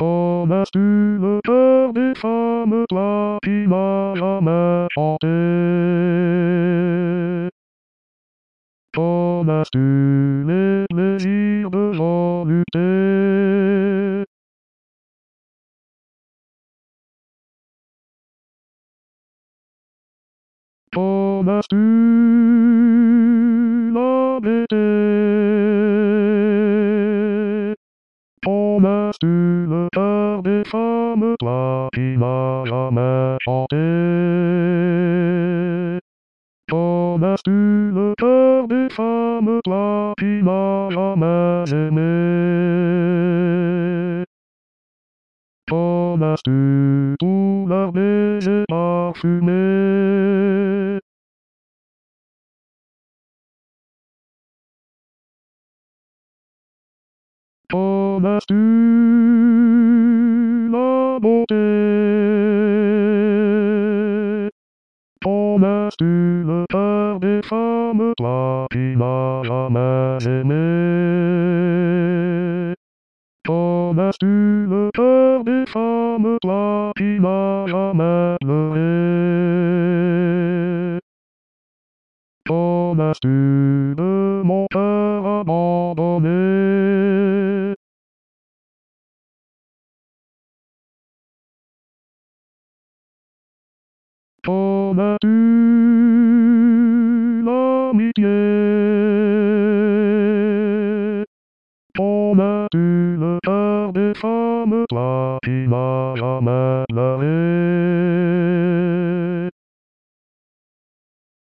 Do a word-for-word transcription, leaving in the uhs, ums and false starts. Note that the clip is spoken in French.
Connais-tu le cœur des femmes, toi qui m'as jamais chanté? Connais-tu les plaisirs de volupté? Connais-tu la gaieté? Connais-tu le cœur des femmes, toi qui m'as jamais chanté? Connais-tu le cœur des femmes, toi qui m'as jamais aimé? Connais-tu tous leurs baisers parfumés? Connais-tu la beauté? Connais-tu le cœur des femmes, toi qui m'as jamais aimé? Connais-tu le cœur des femmes, toi qui m'as jamais pleuré? Connais-tu de mon cœur abandonné? Connais-tu l'amitié? Connais-tu